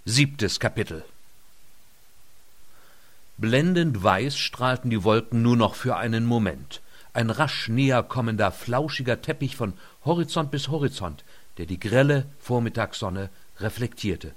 7. Kapitel. Blendend weiß strahlten die Wolken nur noch für einen Moment. Ein rasch näher kommender, flauschiger Teppich von Horizont bis Horizont, der die grelle Vormittagssonne reflektierte.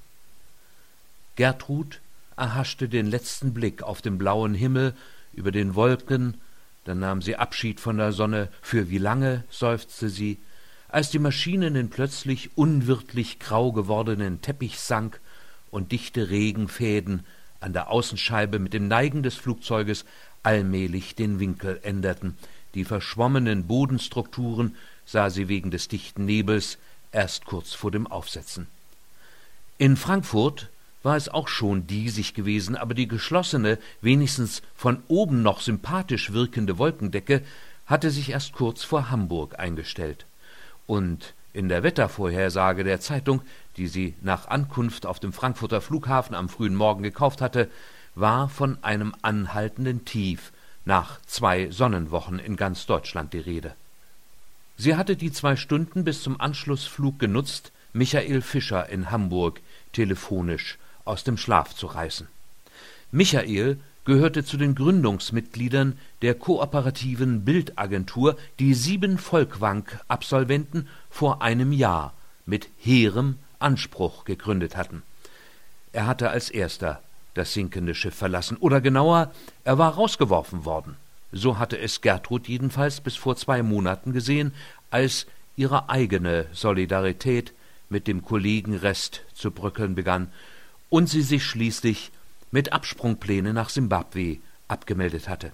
Gertrud erhaschte den letzten Blick auf den blauen Himmel über den Wolken, dann nahm sie Abschied von der Sonne. Für wie lange, seufzte sie, als die Maschine in den plötzlich unwirtlich grau gewordenen Teppich sank und dichte Regenfäden an der Außenscheibe mit dem Neigen des Flugzeuges allmählich den Winkel änderten. Die verschwommenen Bodenstrukturen sah sie wegen des dichten Nebels erst kurz vor dem Aufsetzen. In Frankfurt war es auch schon diesig gewesen, aber die geschlossene, wenigstens von oben noch sympathisch wirkende Wolkendecke hatte sich erst kurz vor Hamburg eingestellt. Und in der Wettervorhersage der Zeitung, die sie nach Ankunft auf dem Frankfurter Flughafen am frühen Morgen gekauft hatte, war von einem anhaltenden Tief nach 2 Sonnenwochen in ganz Deutschland die Rede. Sie hatte die 2 Stunden bis zum Anschlussflug genutzt, Michael Fischer in Hamburg telefonisch aus dem Schlaf zu reißen. Michael gehörte zu den Gründungsmitgliedern der kooperativen Bildagentur, die 7 Folkwang-Absolventen vor einem Jahr mit hehrem Anspruch gegründet hatten. Er hatte als erster das sinkende Schiff verlassen, oder genauer, er war rausgeworfen worden. So hatte es Gertrud jedenfalls bis vor 2 Monaten gesehen, als ihre eigene Solidarität mit dem Kollegenrest zu bröckeln begann und sie sich schließlich mit Absprungplänen nach Simbabwe abgemeldet hatte.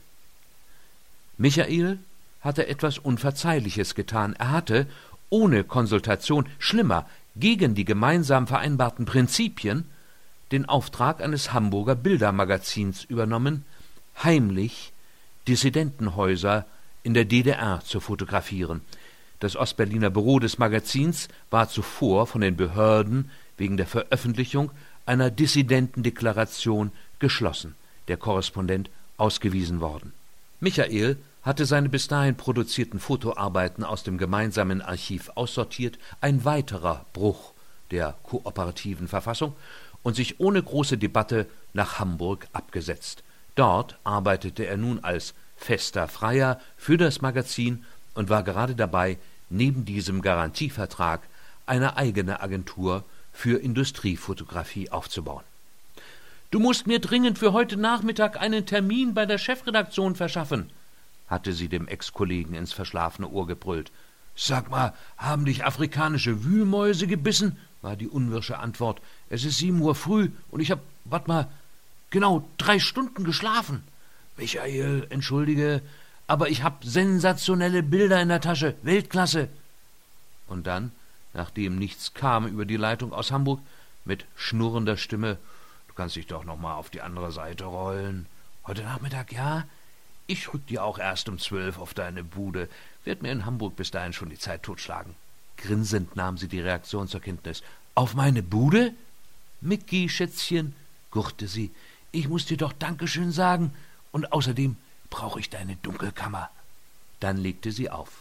Michael hatte etwas Unverzeihliches getan. Er hatte, ohne Konsultation, schlimmer, gegen die gemeinsam vereinbarten Prinzipien, den Auftrag eines Hamburger Bildermagazins übernommen, heimlich Dissidentenhäuser in der DDR zu fotografieren. Das Ostberliner Büro des Magazins war zuvor von den Behörden wegen der Veröffentlichung einer Dissidentendeklaration geschlossen, der Korrespondent ausgewiesen worden. Michael hatte seine bis dahin produzierten Fotoarbeiten aus dem gemeinsamen Archiv aussortiert, ein weiterer Bruch der kooperativen Verfassung, und sich ohne große Debatte nach Hamburg abgesetzt. Dort arbeitete er nun als fester Freier für das Magazin und war gerade dabei, neben diesem Garantievertrag eine eigene Agentur für Industriefotografie aufzubauen. »Du musst mir dringend für heute Nachmittag einen Termin bei der Chefredaktion verschaffen«, hatte sie dem Ex-Kollegen ins verschlafene Ohr gebrüllt. »Sag mal, haben dich afrikanische Wühlmäuse gebissen?«, war die unwirsche Antwort. »Es ist 7 Uhr früh und ich hab, genau 3 Stunden geschlafen.« »Michael, entschuldige, aber ich hab sensationelle Bilder in der Tasche, Weltklasse.« Und dann, nachdem nichts kam über die Leitung aus Hamburg, mit schnurrender Stimme: »Du kannst dich doch noch mal auf die andere Seite rollen. Heute Nachmittag, ja? Ich rück dir auch erst um 12 auf deine Bude. Werd mir in Hamburg bis dahin schon die Zeit totschlagen.« Grinsend nahm sie die Reaktion zur Kenntnis. »Auf meine Bude? Micky, Schätzchen«, gurrte sie, »ich muß dir doch Dankeschön sagen, und außerdem brauche ich deine Dunkelkammer.« Dann legte sie auf.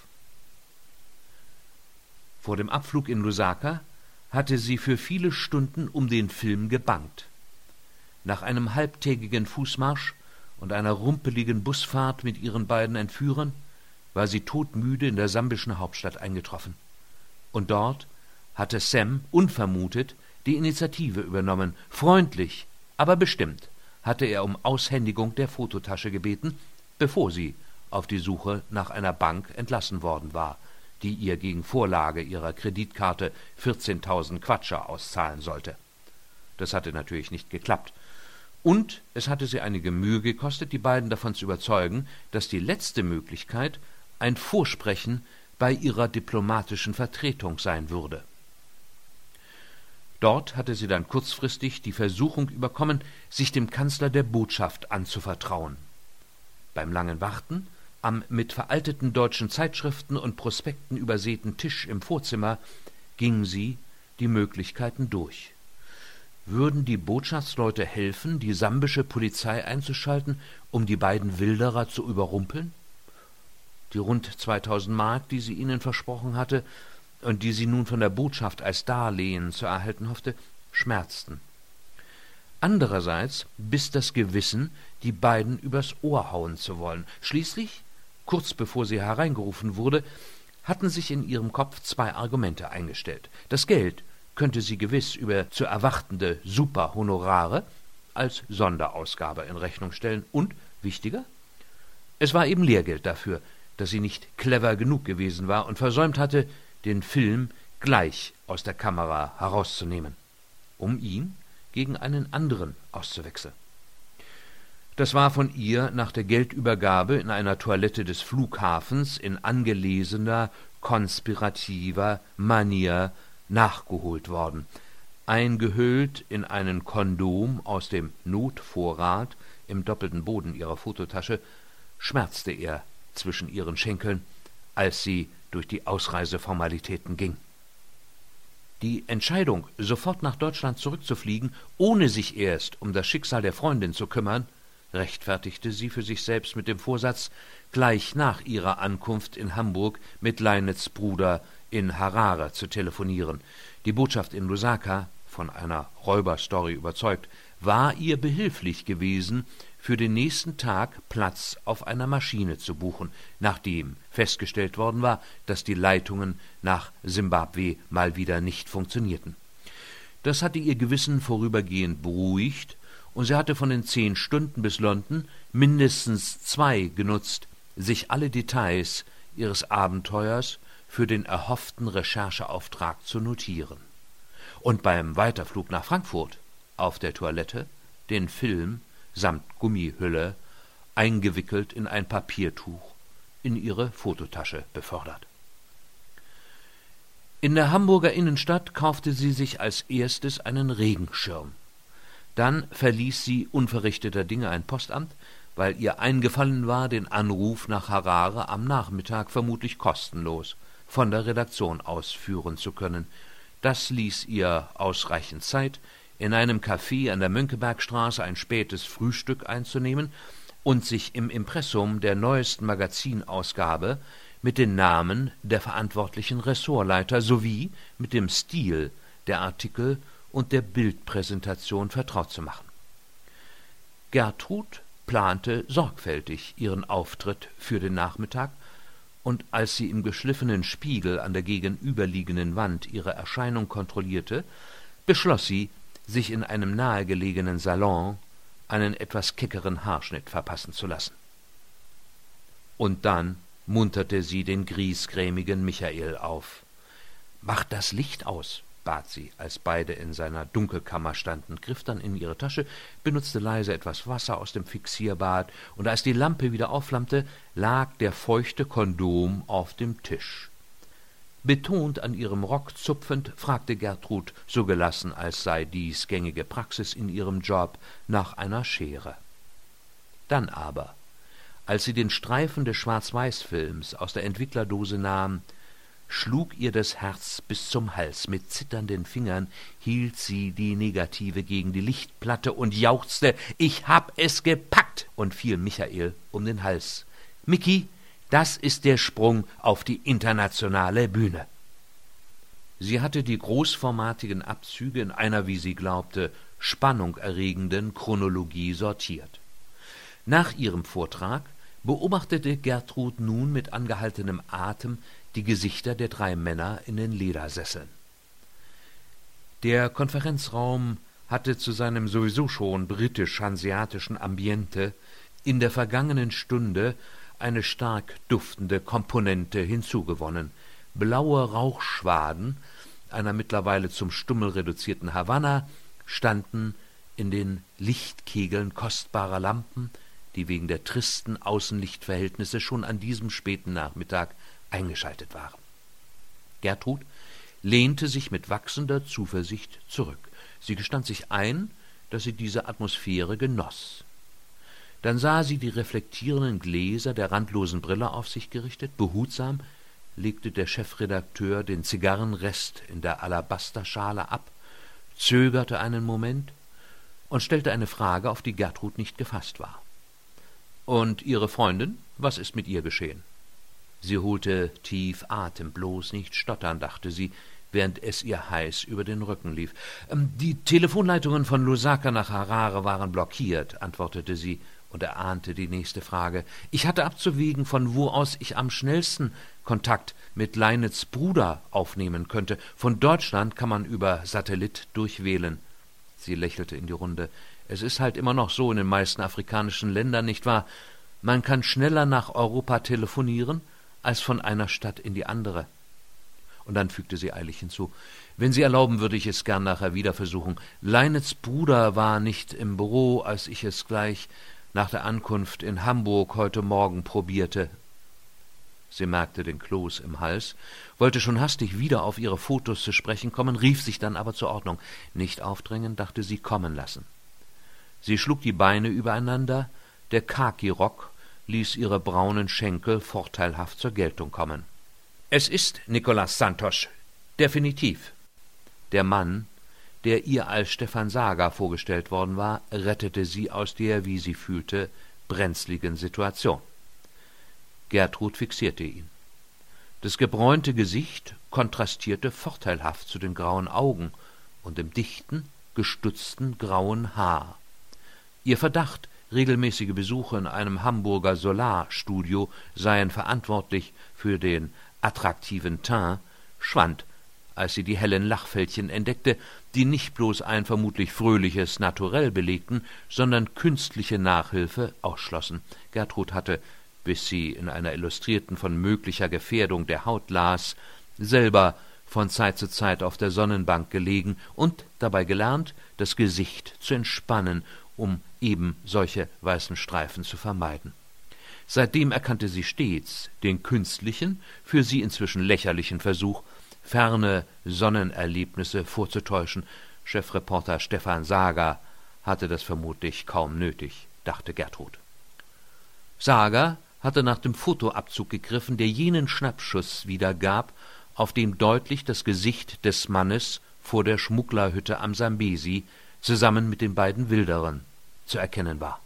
Vor dem Abflug in Lusaka hatte sie für viele Stunden um den Film gebangt. Nach einem halbtägigen Fußmarsch und einer rumpeligen Busfahrt mit ihren beiden Entführern war sie todmüde in der sambischen Hauptstadt eingetroffen. Und dort hatte Sam unvermutet die Initiative übernommen. Freundlich, aber bestimmt hatte er um Aushändigung der Fototasche gebeten, bevor sie auf die Suche nach einer Bank entlassen worden war, die ihr gegen Vorlage ihrer Kreditkarte 14.000 Quatscher auszahlen sollte. Das hatte natürlich nicht geklappt. Und es hatte sie einige Mühe gekostet, die beiden davon zu überzeugen, dass die letzte Möglichkeit ein Vorsprechen bei ihrer diplomatischen Vertretung sein würde. Dort hatte sie dann kurzfristig die Versuchung überkommen, sich dem Kanzler der Botschaft anzuvertrauen. Beim langen Warten am mit veralteten deutschen Zeitschriften und Prospekten übersäten Tisch im Vorzimmer ging sie die Möglichkeiten durch. Würden die Botschaftsleute helfen, die sambische Polizei einzuschalten, um die beiden Wilderer zu überrumpeln? Die rund 2.000 Mark, die sie ihnen versprochen hatte und die sie nun von der Botschaft als Darlehen zu erhalten hoffte, schmerzten. Andererseits biss das Gewissen, die beiden übers Ohr hauen zu wollen. Schließlich, kurz bevor sie hereingerufen wurde, hatten sich in ihrem Kopf 2 Argumente eingestellt. Das Geld könnte sie gewiss über zu erwartende Superhonorare als Sonderausgabe in Rechnung stellen und, wichtiger, es war eben Lehrgeld dafür, dass sie nicht clever genug gewesen war und versäumt hatte, den Film gleich aus der Kamera herauszunehmen, um ihn gegen einen anderen auszuwechseln. Das war von ihr nach der Geldübergabe in einer Toilette des Flughafens in angelesener, konspirativer Manier nachgeholt worden. Eingehüllt in einen Kondom aus dem Notvorrat im doppelten Boden ihrer Fototasche, schmerzte er zwischen ihren Schenkeln, als sie durch die Ausreiseformalitäten ging. Die Entscheidung, sofort nach Deutschland zurückzufliegen, ohne sich erst um das Schicksal der Freundin zu kümmern, rechtfertigte sie für sich selbst mit dem Vorsatz, gleich nach ihrer Ankunft in Hamburg mit Leinets Bruder in Harare zu telefonieren. Die Botschaft in Lusaka, von einer Räuberstory überzeugt, war ihr behilflich gewesen, für den nächsten Tag Platz auf einer Maschine zu buchen, nachdem festgestellt worden war, dass die Leitungen nach Simbabwe mal wieder nicht funktionierten. Das hatte ihr Gewissen vorübergehend beruhigt, und sie hatte von den 10 Stunden bis London mindestens 2 genutzt, sich alle Details ihres Abenteuers für den erhofften Rechercheauftrag zu notieren. Und beim Weiterflug nach Frankfurt auf der Toilette den Film samt Gummihülle, eingewickelt in ein Papiertuch, in ihre Fototasche befördert. In der Hamburger Innenstadt kaufte sie sich als erstes einen Regenschirm. Dann verließ sie unverrichteter Dinge ein Postamt, weil ihr eingefallen war, den Anruf nach Harare am Nachmittag vermutlich kostenlos von der Redaktion aus führen zu können. Das ließ ihr ausreichend Zeit, in einem Café an der Mönckebergstraße ein spätes Frühstück einzunehmen und sich im Impressum der neuesten Magazinausgabe mit den Namen der verantwortlichen Ressortleiter sowie mit dem Stil der Artikel und der Bildpräsentation vertraut zu machen. Gertrud plante sorgfältig ihren Auftritt für den Nachmittag, und als sie im geschliffenen Spiegel an der gegenüberliegenden Wand ihre Erscheinung kontrollierte, beschloss sie, sich in einem nahegelegenen Salon einen etwas keckeren Haarschnitt verpassen zu lassen. Und dann munterte sie den griesgrämigen Michael auf. »Mach das Licht aus«, bat sie, als beide in seiner Dunkelkammer standen, griff dann in ihre Tasche, benutzte leise etwas Wasser aus dem Fixierbad, und als die Lampe wieder aufflammte, lag der feuchte Kondom auf dem Tisch. Betont an ihrem Rock zupfend, fragte Gertrud, so gelassen als sei dies gängige Praxis in ihrem Job, nach einer Schere. Dann aber, als sie den Streifen des Schwarz-Weiß-Films aus der Entwicklerdose nahm, schlug ihr das Herz bis zum Hals. Mit zitternden Fingern hielt sie die Negative gegen die Lichtplatte und jauchzte, »Ich hab es gepackt«, und fiel Michael um den Hals. »Micky, das ist der Sprung auf die internationale Bühne.« Sie hatte die großformatigen Abzüge in einer, wie sie glaubte, spannungerregenden Chronologie sortiert. Nach ihrem Vortrag beobachtete Gertrud nun mit angehaltenem Atem die Gesichter der 3 Männer in den Ledersesseln. Der Konferenzraum hatte zu seinem sowieso schon britisch-hanseatischen Ambiente in der vergangenen Stunde eine stark duftende Komponente hinzugewonnen. Blaue Rauchschwaden einer mittlerweile zum Stummel reduzierten Havanna standen in den Lichtkegeln kostbarer Lampen, die wegen der tristen Außenlichtverhältnisse schon an diesem späten Nachmittag eingeschaltet waren. Gertrud lehnte sich mit wachsender Zuversicht zurück. Sie gestand sich ein, dass sie diese Atmosphäre genoss. Dann sah sie die reflektierenden Gläser der randlosen Brille auf sich gerichtet. Behutsam legte der Chefredakteur den Zigarrenrest in der Alabasterschale ab, zögerte einen Moment und stellte eine Frage, auf die Gertrud nicht gefasst war. »Und Ihre Freundin, was ist mit ihr geschehen?« Sie holte tief Atem, bloß nicht stottern, dachte sie, während es ihr heiß über den Rücken lief. »Die Telefonleitungen von Lusaka nach Harare waren blockiert«, antwortete sie und erahnte die nächste Frage. »Ich hatte abzuwägen, von wo aus ich am schnellsten Kontakt mit Leinets Bruder aufnehmen könnte. Von Deutschland kann man über Satellit durchwählen.« Sie lächelte in die Runde. »Es ist halt immer noch so in den meisten afrikanischen Ländern, nicht wahr? Man kann schneller nach Europa telefonieren, als von einer Stadt in die andere.« Und dann fügte sie eilig hinzu, »Wenn Sie erlauben, würde ich es gern nachher wieder versuchen. Leinets Bruder war nicht im Büro, als ich es gleich nach der Ankunft in Hamburg heute Morgen probierte.« Sie merkte den Kloß im Hals, wollte schon hastig wieder auf ihre Fotos zu sprechen kommen, rief sich dann aber zur Ordnung. Nicht aufdrängen, dachte sie, kommen lassen. Sie schlug die Beine übereinander, der Khaki-Rock ließ ihre braunen Schenkel vorteilhaft zur Geltung kommen. »Es ist Nicolas Santos, definitiv.« Der Mann, der ihr als Stefan Sager vorgestellt worden war, rettete sie aus der, wie sie fühlte, brenzligen Situation. Gertrud fixierte ihn. Das gebräunte Gesicht kontrastierte vorteilhaft zu den grauen Augen und dem dichten, gestutzten grauen Haar. Ihr Verdacht, regelmäßige Besuche in einem Hamburger Solarstudio seien verantwortlich für den attraktiven Teint, schwand, als sie die hellen Lachfältchen entdeckte, die nicht bloß ein vermutlich fröhliches Naturell belegten, sondern künstliche Nachhilfe ausschlossen. Gertrud hatte, bis sie in einer Illustrierten von möglicher Gefährdung der Haut las, selber von Zeit zu Zeit auf der Sonnenbank gelegen und dabei gelernt, das Gesicht zu entspannen, um eben solche weißen Streifen zu vermeiden. Seitdem erkannte sie stets den künstlichen, für sie inzwischen lächerlichen Versuch, ferne Sonnenerlebnisse vorzutäuschen. Chefreporter Stefan Sager hatte das vermutlich kaum nötig, dachte Gertrud. Sager hatte nach dem Fotoabzug gegriffen, der jenen Schnappschuss wiedergab, auf dem deutlich das Gesicht des Mannes vor der Schmugglerhütte am Sambesi zusammen mit den beiden Wilderern zu erkennen war.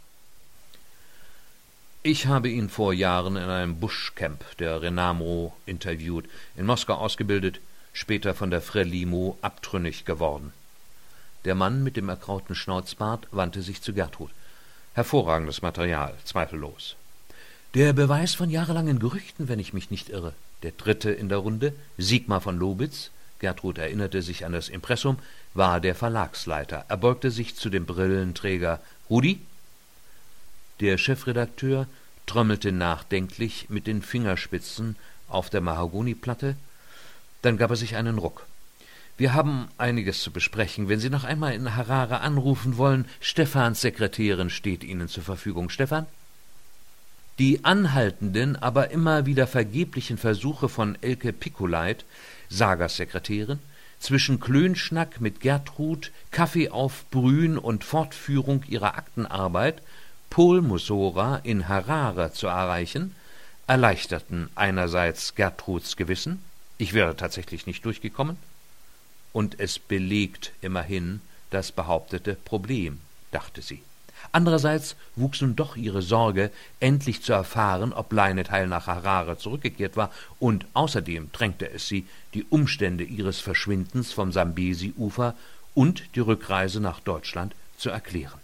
»Ich habe ihn vor Jahren in einem Buschcamp der Renamo interviewt, in Moskau ausgebildet, später von der Frelimo abtrünnig geworden.« Der Mann mit dem erkrauten Schnauzbart wandte sich zu Gertrud. »Hervorragendes Material, zweifellos. Der Beweis von jahrelangen Gerüchten, wenn ich mich nicht irre. Der dritte in der Runde, Sigmar von Lobitz«, Gertrud erinnerte sich an das Impressum, war der Verlagsleiter. Er beugte sich zu dem Brillenträger. »Rudi?« Der Chefredakteur trommelte nachdenklich mit den Fingerspitzen auf der Mahagoniplatte. Dann gab er sich einen Ruck. »Wir haben einiges zu besprechen. Wenn Sie noch einmal in Harare anrufen wollen, Stefans Sekretärin steht Ihnen zur Verfügung. Stefan?« Die anhaltenden, aber immer wieder vergeblichen Versuche von Elke Picoleit, Sagers Sekretärin, zwischen Klönschnack mit Gertrud, Kaffee aufbrühen und Fortführung ihrer Aktenarbeit Paul Musora in Harare zu erreichen, erleichterten einerseits Gertruds Gewissen, ich wäre tatsächlich nicht durchgekommen, und es belegt immerhin das behauptete Problem, dachte sie. Andererseits wuchs nun doch ihre Sorge, endlich zu erfahren, ob Leinet heil nach Harare zurückgekehrt war, und außerdem drängte es sie, die Umstände ihres Verschwindens vom Sambesi-Ufer und die Rückreise nach Deutschland zu erklären.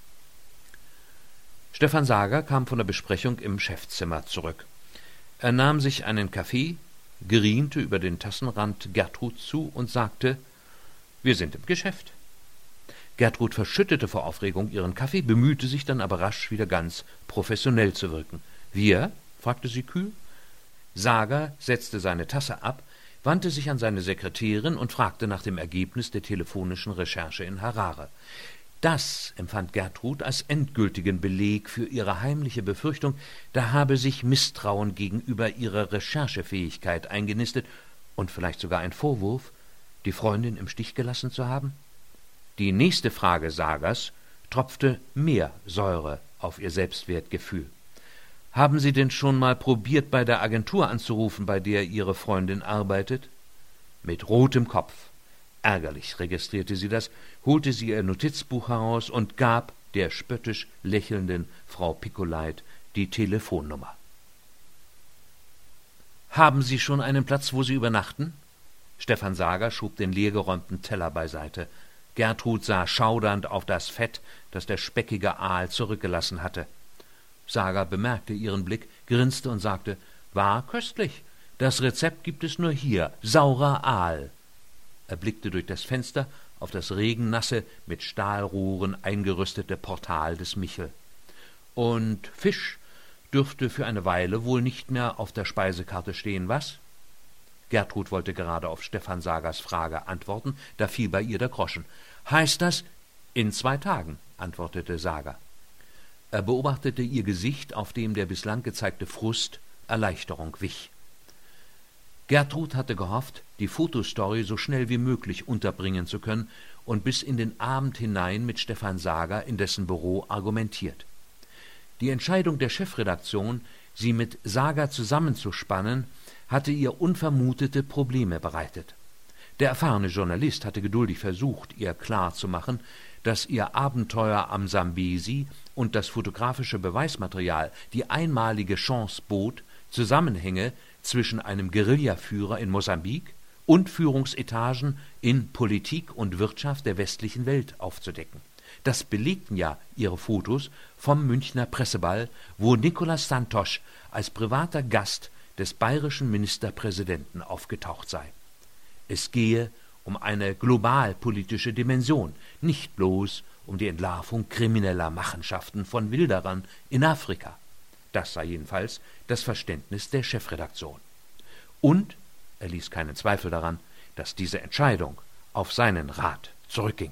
Stefan Sager kam von der Besprechung im Chefzimmer zurück. Er nahm sich einen Kaffee, geriente über den Tassenrand Gertrud zu und sagte, »Wir sind im Geschäft.« Gertrud verschüttete vor Aufregung ihren Kaffee, bemühte sich dann aber rasch wieder ganz professionell zu wirken. »Wir?« fragte sie kühl. Sager setzte seine Tasse ab, wandte sich an seine Sekretärin und fragte nach dem Ergebnis der telefonischen Recherche in Harare. Das empfand Gertrud als endgültigen Beleg für ihre heimliche Befürchtung, da habe sich Misstrauen gegenüber ihrer Recherchefähigkeit eingenistet und vielleicht sogar ein Vorwurf, die Freundin im Stich gelassen zu haben. Die nächste Frage Sagers tropfte mehr Säure auf ihr Selbstwertgefühl. »Haben Sie denn schon mal probiert, bei der Agentur anzurufen, bei der Ihre Freundin arbeitet?« Mit rotem Kopf, ärgerlich registrierte sie das, holte sie ihr Notizbuch heraus und gab der spöttisch lächelnden Frau Picoleit die Telefonnummer. »Haben Sie schon einen Platz, wo Sie übernachten?« Stefan Sager schob den leergeräumten Teller beiseite. Gertrud sah schaudernd auf das Fett, das der speckige Aal zurückgelassen hatte. Sager bemerkte ihren Blick, grinste und sagte: »War köstlich. Das Rezept gibt es nur hier, saurer Aal.« Er blickte durch das Fenster auf das regennasse, mit Stahlrohren eingerüstete Portal des Michel. »Und Fisch dürfte für eine Weile wohl nicht mehr auf der Speisekarte stehen, was?« Gertrud wollte gerade auf Stefan Sagers Frage antworten, da fiel bei ihr der Groschen. »Heißt das, in 2 Tagen«, antwortete Sager. Er beobachtete ihr Gesicht, auf dem der bislang gezeigte Frust Erleichterung wich. Gertrud hatte gehofft, die Fotostory so schnell wie möglich unterbringen zu können und bis in den Abend hinein mit Stefan Sager in dessen Büro argumentiert. Die Entscheidung der Chefredaktion, sie mit Sager zusammenzuspannen, hatte ihr unvermutete Probleme bereitet. Der erfahrene Journalist hatte geduldig versucht, ihr klarzumachen, dass ihr Abenteuer am Sambesi und das fotografische Beweismaterial die einmalige Chance bot, Zusammenhänge zwischen einem Guerillaführer in Mosambik und Führungsetagen in Politik und Wirtschaft der westlichen Welt aufzudecken. Das belegten ja ihre Fotos vom Münchner Presseball, wo Nicolas Santos als privater Gast des bayerischen Ministerpräsidenten aufgetaucht sei. Es gehe um eine globalpolitische Dimension, nicht bloß um die Entlarvung krimineller Machenschaften von Wilderern in Afrika. Das sei jedenfalls das Verständnis der Chefredaktion. Und er ließ keinen Zweifel daran, dass diese Entscheidung auf seinen Rat zurückging.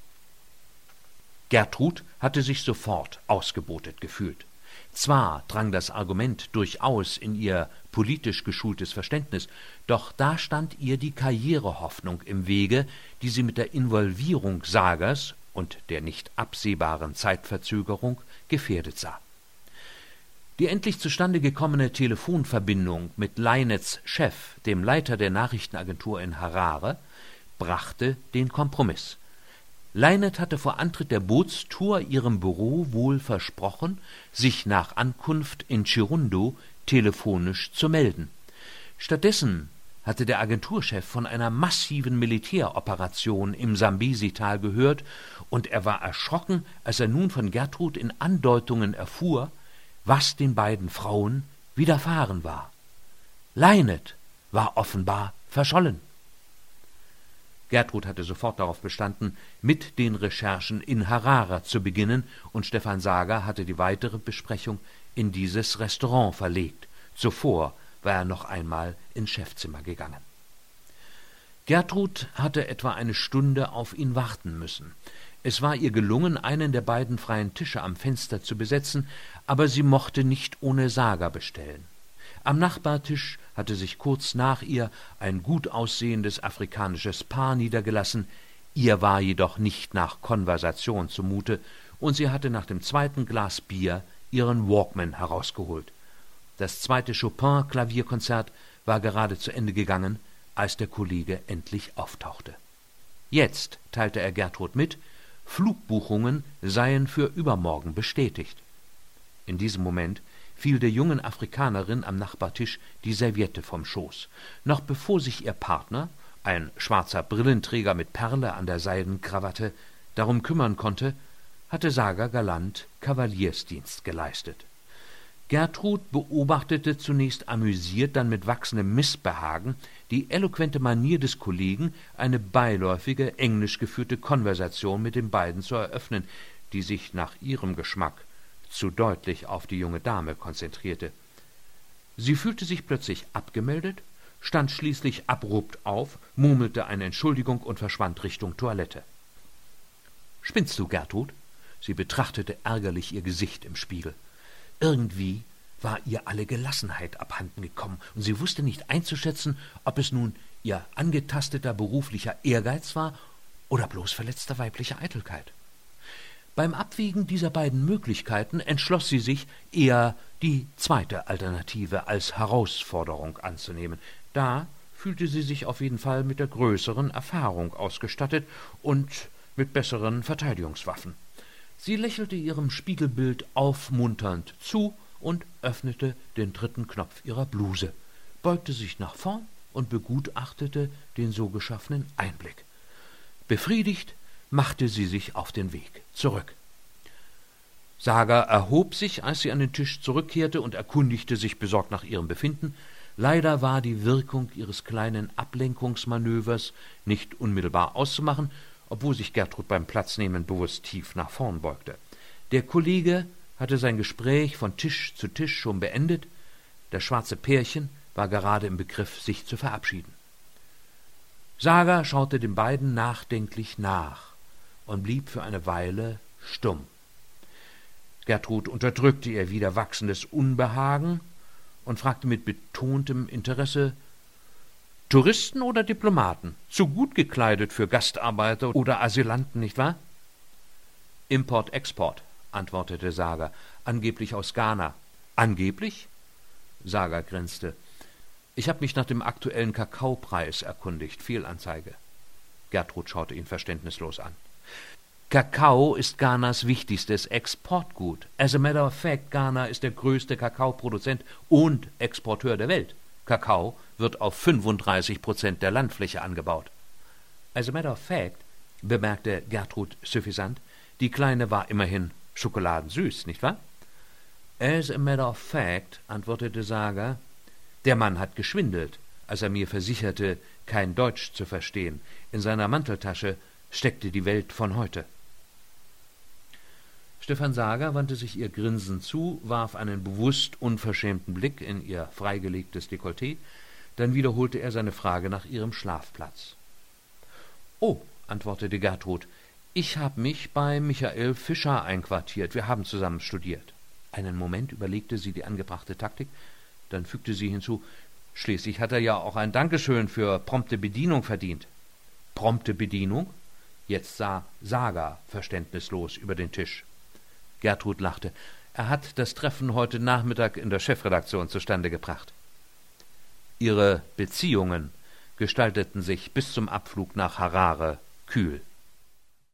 Gertrud hatte sich sofort ausgebotet gefühlt. Zwar drang das Argument durchaus in ihr politisch geschultes Verständnis, doch da stand ihr die Karrierehoffnung im Wege, die sie mit der Involvierung Sagers und der nicht absehbaren Zeitverzögerung gefährdet sah. Die endlich zustande gekommene Telefonverbindung mit Leinets Chef, dem Leiter der Nachrichtenagentur in Harare, brachte den Kompromiss. Leinet hatte vor Antritt der Bootstour ihrem Büro wohl versprochen, sich nach Ankunft in Chirundo telefonisch zu melden. Stattdessen hatte der Agenturchef von einer massiven Militäroperation im Sambesi-Tal gehört, und er war erschrocken, als er nun von Gertrud in Andeutungen erfuhr, was den beiden Frauen widerfahren war. Leinet war offenbar verschollen. Gertrud hatte sofort darauf bestanden, mit den Recherchen in Harare zu beginnen, und Stefan Sager hatte die weitere Besprechung in dieses Restaurant verlegt. Zuvor war er noch einmal ins Chefzimmer gegangen. Gertrud hatte etwa eine Stunde auf ihn warten müssen. Es war ihr gelungen, einen der beiden freien Tische am Fenster zu besetzen, aber sie mochte nicht ohne Sager bestellen. Am Nachbartisch hatte sich kurz nach ihr ein gut aussehendes afrikanisches Paar niedergelassen, ihr war jedoch nicht nach Konversation zumute, und sie hatte nach dem 2. Glas Bier ihren Walkman herausgeholt. Das 2. Chopin-Klavierkonzert war gerade zu Ende gegangen, als der Kollege endlich auftauchte. Jetzt teilte er Gertrud mit, Flugbuchungen seien für übermorgen bestätigt. In diesem Moment fiel der jungen Afrikanerin am Nachbartisch die Serviette vom Schoß. Noch bevor sich ihr Partner, ein schwarzer Brillenträger mit Perle an der Seidenkrawatte, darum kümmern konnte, hatte Sager galant Kavaliersdienst geleistet. Gertrud beobachtete zunächst amüsiert, dann mit wachsendem Missbehagen die eloquente Manier des Kollegen, eine beiläufige, englisch geführte Konversation mit den beiden zu eröffnen, die sich nach ihrem Geschmack zu deutlich auf die junge Dame konzentrierte. Sie fühlte sich plötzlich abgemeldet, stand schließlich abrupt auf, murmelte eine Entschuldigung und verschwand Richtung Toilette. »Spinnst du, Gertrud?« Sie betrachtete ärgerlich ihr Gesicht im Spiegel. Irgendwie war ihr alle Gelassenheit abhanden gekommen, und sie wusste nicht einzuschätzen, ob es nun ihr angetasteter beruflicher Ehrgeiz war oder bloß verletzte weibliche Eitelkeit. Beim Abwägen dieser beiden Möglichkeiten entschloss sie sich, eher die zweite Alternative als Herausforderung anzunehmen. Da fühlte sie sich auf jeden Fall mit der größeren Erfahrung ausgestattet und mit besseren Verteidigungswaffen. Sie lächelte ihrem Spiegelbild aufmunternd zu und öffnete den 3. Knopf ihrer Bluse, beugte sich nach vorn und begutachtete den so geschaffenen Einblick. Befriedigt machte sie sich auf den Weg zurück. Saga erhob sich, als sie an den Tisch zurückkehrte, und erkundigte sich besorgt nach ihrem Befinden. Leider war die Wirkung ihres kleinen Ablenkungsmanövers nicht unmittelbar auszumachen, obwohl sich Gertrud beim Platznehmen bewusst tief nach vorn beugte. Der Kollege hatte sein Gespräch von Tisch zu Tisch schon beendet. Das schwarze Pärchen war gerade im Begriff, sich zu verabschieden. Saga schaute den beiden nachdenklich nach und blieb für eine Weile stumm. Gertrud unterdrückte ihr wieder wachsendes Unbehagen und fragte mit betontem Interesse: »Touristen oder Diplomaten? Zu gut gekleidet für Gastarbeiter oder Asylanten, nicht wahr?« »Import-Export«, antwortete Saga, »angeblich aus Ghana.« »Angeblich?« Saga grinste. »Ich habe mich nach dem aktuellen Kakaopreis erkundigt. Fehlanzeige.« Gertrud schaute ihn verständnislos an. »Kakao ist Ghanas wichtigstes Exportgut. As a matter of fact, Ghana ist der größte Kakaoproduzent und Exporteur der Welt. Kakao wird auf 35% der Landfläche angebaut.« »As a matter of fact«, bemerkte Gertrud suffisant, die Kleine war immerhin schokoladensüß, nicht wahr? »As a matter of fact«, antwortete Saga, »der Mann hat geschwindelt, als er mir versicherte, kein Deutsch zu verstehen. In seiner Manteltasche steckte die Welt von heute.« Stefan Saga wandte sich ihr grinsend zu, warf einen bewusst unverschämten Blick in ihr freigelegtes Dekolleté, dann wiederholte er seine Frage nach ihrem Schlafplatz. »Oh«, antwortete Gertrud, »ich habe mich bei Michael Fischer einquartiert. Wir haben zusammen studiert.« Einen Moment überlegte sie die angebrachte Taktik, dann fügte sie hinzu: »Schließlich hat er ja auch ein Dankeschön für prompte Bedienung verdient.« »Prompte Bedienung?« Jetzt sah Saga verständnislos über den Tisch. Gertrud lachte. »Er hat das Treffen heute Nachmittag in der Chefredaktion zustande gebracht.« Ihre Beziehungen gestalteten sich bis zum Abflug nach Harare kühl.